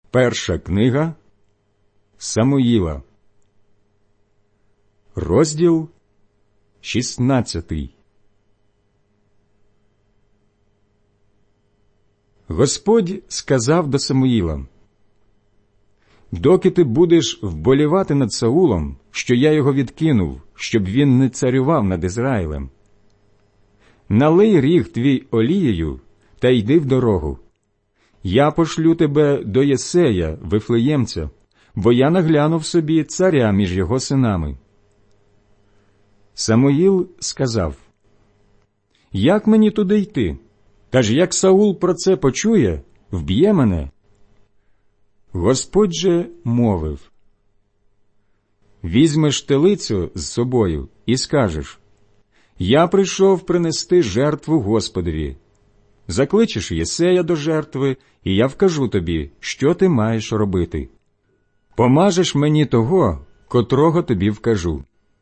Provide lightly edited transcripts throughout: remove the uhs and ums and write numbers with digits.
Перша книга Самуїла, розділ 16. Господь сказав до Самуїла: «Доки ти будеш вболівати над Саулом, що я його відкинув, щоб він не царював над Ізраїлем, налий ріг твій олією та йди в дорогу. Я пошлю тебе до Єсея, Вифлеємця, бо я наглянув собі царя між його синами». Самуїл сказав: «Як мені туди йти? Та ж як Саул про це почує, вб'є мене». Господь же мовив: «Візьмеш телицю з собою і скажеш: я прийшов принести жертву Господові. Закличеш Єсея до жертви, і я вкажу тобі, що ти маєш робити. Помажеш мені того, котрого тобі вкажу».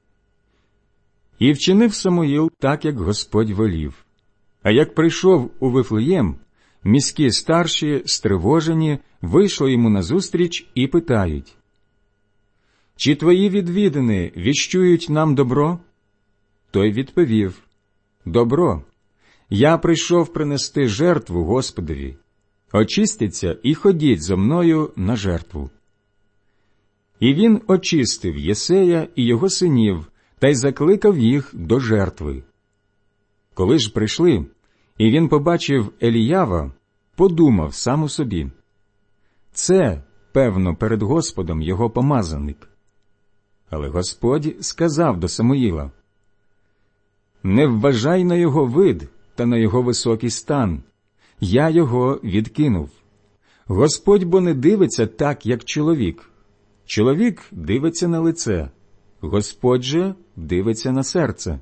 І вчинив Самуїл так, як Господь велів. А як прийшов у Вифлеєм, міські старші, стривожені, вийшли йому назустріч і питають: «Чи твої відвідини віщують нам добро?» Той відповів: «Добро. Я прийшов принести жертву Господові. Очистіться і ходіть зо мною на жертву». І він очистив Єсея і його синів та й закликав їх до жертви. Коли ж прийшли, і він побачив Еліява, подумав сам у собі: «Це, певно, перед Господом його помазаник». Але Господь сказав до Самуїла: «Не вважай на його вид та на його високий стан. Я його відкинув. Господь бо не дивиться так, як чоловік. Чоловік дивиться на лице, Господь же дивиться на серце».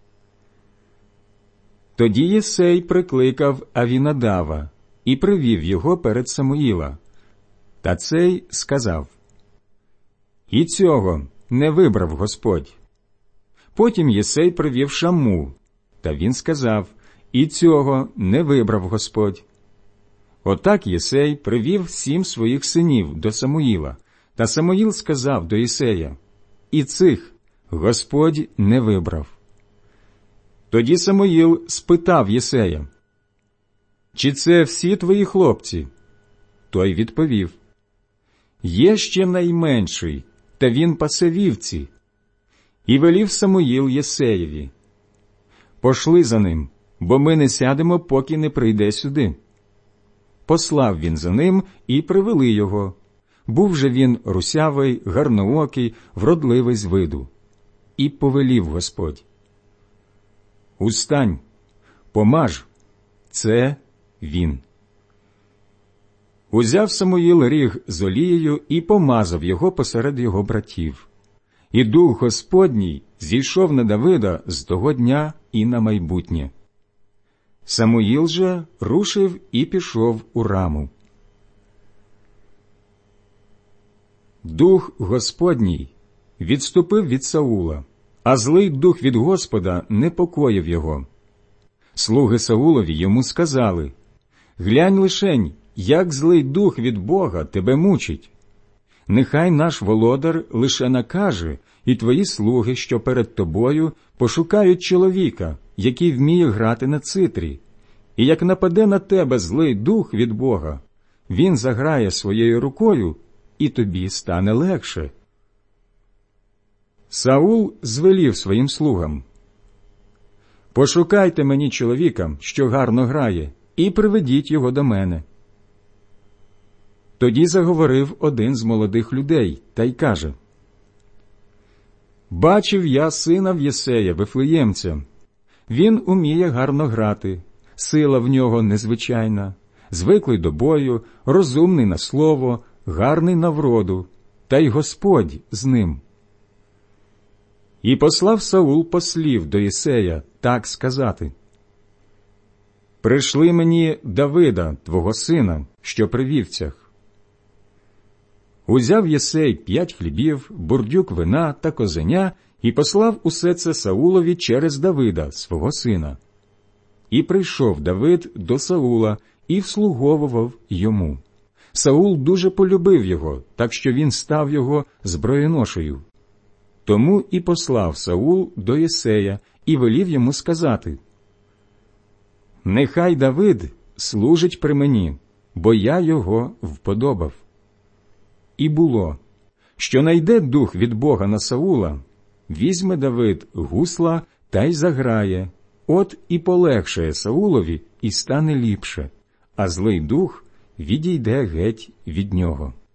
Тоді Єсей прикликав Авінадава і привів його перед Самуїла. Та цей сказав: «І цього не вибрав Господь». Потім Єсей привів Шамму, та він сказав: «І цього не вибрав Господь». Отак Єсей привів 7 своїх синів до Самуїла, та Самуїл сказав до Єсея: «І цих Господь не вибрав». Тоді Самуїл спитав Єсея: «Чи це всі твої хлопці?» Той відповів: «Є ще найменший, та він пасе вівці». І велів Самуїл Єсеєві: «Пошли за ним, бо ми не сядемо, поки не прийде сюди». Послав він за ним, і привели його. Був же він русявий, гарноокий, вродливий з виду. І повелів Господь: «Устань, помаж, це він». Узяв Самуїл ріг з олією і помазав його посеред його братів. І Дух Господній зійшов на Давида з того дня і на майбутнє. Самуїл же рушив і пішов у Раму. Дух Господній відступив від Саула, а злий дух від Господа непокоїв його. Слуги Саулові йому сказали: «Глянь лишень, як злий дух від Бога тебе мучить. Нехай наш володар лише накаже, і твої слуги, що перед тобою, пошукають чоловіка, який вміє грати на цитрі. І як нападе на тебе злий дух від Бога, він заграє своєю рукою, і тобі стане легше». Саул звелів своїм слугам: «Пошукайте мені чоловіка, що гарно грає, і приведіть його до мене». Тоді заговорив один з молодих людей та й каже: «Бачив я сина в Єсея, Вифлеємця. Він уміє гарно грати, сила в нього незвичайна, звиклий до бою, розумний на слово, гарний на вроду, та й Господь з ним». І послав Саул послів до Єсея так сказати: «Пришли мені Давида, твого сина, що при вівцях». Узяв Єсей 5 хлібів, бурдюк вина та козеня і послав усе це Саулові через Давида, свого сина. І прийшов Давид до Саула і вслуговував йому. Саул дуже полюбив його, так що він став його зброєношею. Тому і послав Саул до Єсея і велів йому сказати: «Нехай Давид служить при мені, бо я його вподобав». І було, що найде дух від Бога на Саула, візьме Давид гусла та й заграє, от і полегшає Саулові і стане ліпше, а злий дух відійде геть від нього.